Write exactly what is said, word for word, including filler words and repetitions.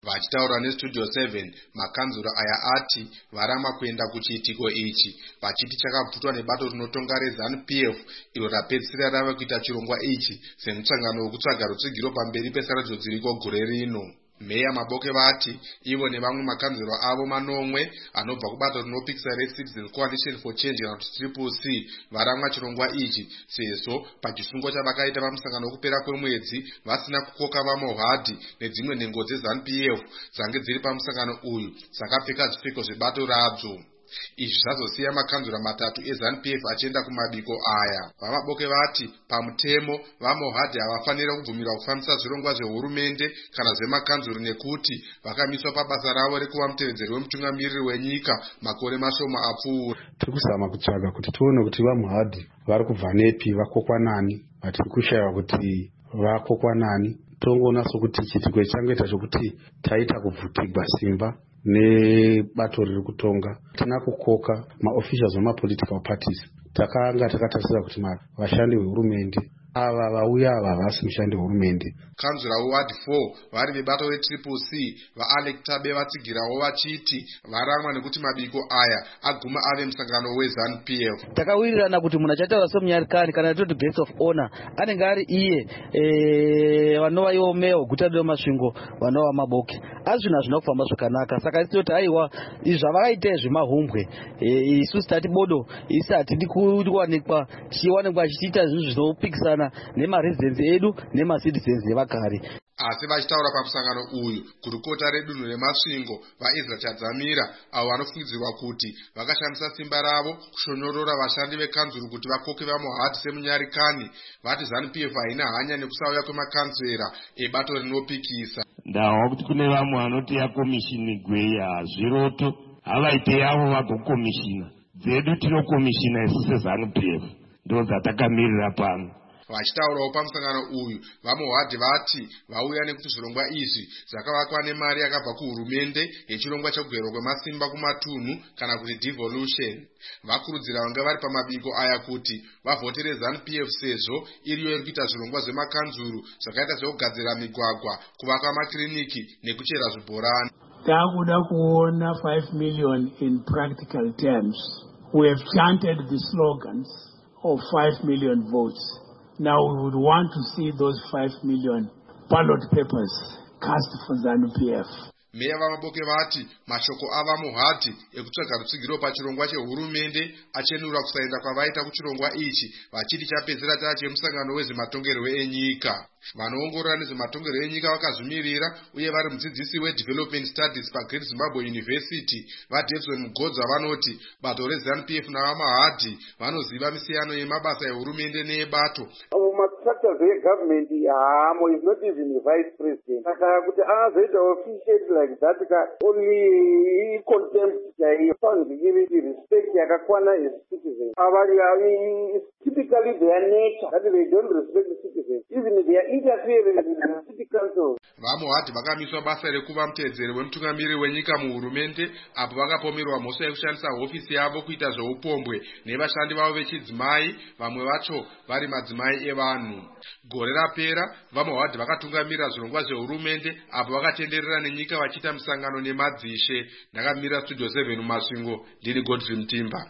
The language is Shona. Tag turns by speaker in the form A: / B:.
A: Vachitaura neStudio seven, makanzuro aya ati varama kuenda kuchiitiko ichi, vachiti chakabvutwa nebato rinotonga reZANU P F iro rapedzisira rava kuita chirongwa ichi semutsangano wekutsvaga rutsigiro pamberi pesarudzo dziriko gore rino. Meya Maboke vati ivo nevamwe makanzuro avo manomwe anobva kubato rinopikisa reCitizen Coalition for Change kana kuti Triple C varamwa chirongwa ichi sezvo pachisungo chavakaita pamusangano wekupera kwemwedzi vasina kukoka vamohadhi nedzimwe nhengo dzeZANU P F dzange dziri pamusangano uyu dzakapfeka zvipfeko zvebato radzo. Izvi zvazosiya makanzura matatu eZANU P F achienda kumabiko aya. Vamaboke vati pamutemo vamohadhi havafanira kubvumirwa kufambisa zvirongwa zvehurumende kana zvemakanzuro nekuti vakamiswa pabasa ravo rekuva mutevedzeri wemutungamiriri wenyika makore mashoma apfuura.
B: Tiri kuzama kutsvaga kuti tione kuti vamohadhi vari kubva nepi, vakokwa nani, vatiri kushayiwa kuti vakokwa nani. Tongoona sokuti chiitiko changoita chokuti taita kubvutigwa simba nebato riri kutonga. Tina kukoka maofficials wemapolitical parties. Takanga takatarisira kuti vashandi vehurumende ava vauya ava havasi mushandi wehurumende.
A: Kanzura weward four vari vebato reTriple C vaAlec Tabe vatsigirawo vachiti varamwa nekuti mabiko aya aguma ave musangano weZANU P F.
C: Takawirirana kuti munhu achataura somunyarikani kana toti guest of honor anenge ari iye eh vanova ivo meya weguta reMasvingo vanova Maboke. Asi zvinhu hazvina kufamba zvakanaka, saka tinoti haiwa izvi zvavakaita zvimahumbwe isusu tati bodo isi hatidi kuwanikwa chiwanikwa chichiita zvinhu zvinopikisana nemaresidence edu nemacitizens evagari.
A: Asi vachitaura pamusangano uyu kurukota redunhu reMasvingo vaEzra Chadzamira avo vanofungidzirwa kuti vakashandisa simba ravo kushonyorora vashandi vekanzuro kuti vakoke vamohadhi semunyarikani, vati ZANU P F haina hanya nekusauya kwemakanzera ebato rinopikisa.
D: Ndawa kuti kune vamwe vanoti yakomishini gweya hazviroto, havaite yavo vagokomishina dzedu tinokomishina isu seZANU P F ndo dzatakamirira pano.
A: Vachitaurawo pamusangano uyu vamohadhi vati vauya nekuti zvirongwa izvi zvakavakwa nemari yakabva kuhurumende yechirongwa chekugerwa kwemasimba kumatunhu kana kuti devolution. Vakurudzira vanga vari pamabiko aya kuti vavhotere ZANU P F sezvo iriyo iri kuita zvirongwa zvemakanzuru zvakaita zvekugadzira migwagwa, kuvaka makiriniki nekuchera zvibhorani.
E: Takuda kuona five million in practical terms. We have chanted the slogans of five million votes. Now we would want to see those five million ballot papers cast for ZANU P F.
A: Meya Vamaboke vati mashoko avamohadhi ekutsvaga rutsigiro pachirongwa chehurumende achenura kusaenda kwavaita kuchirongwa ichi, vachiti chapedzera chava chemusangano wezvematongerwo enyika. Vanoongorora nezvematongerwo enyika vakazvimirira uye vari mudzidzisi weDevelopment Studies paGreat Zimbabwe University vaDevson Mugodza vanoti bato reZANU P F navamahadhi vanoziva misiyano yemabasa ehurumende neebato.
F: Structures of government, Hamo is not even the vice president. Saka kuti azoita officiate like that, only contempt chai found to give it respect yakakwana as citizens. Avari is typically their nature that they don't respect the citizens. Even they are interfering in the city council.
A: Vamohadhi vakamiswa basa rekuva mutevedzeri wemutungamiriri wenyika muhurumende apo vakapomerwa mhosva yekushandisa hofisi yavo kuita zveupombwe nevashandi vavo vechidzimai, vamwe vacho vari madzimai evanhu. Gore rapera vamohadhi vakatungamirira zvirongwa zvehurumende apo vakatenderera nenyika vachiita musangano nemadzishe. Ndakamira Studio seven muMasvingo, ndini Godfrey Mutimba.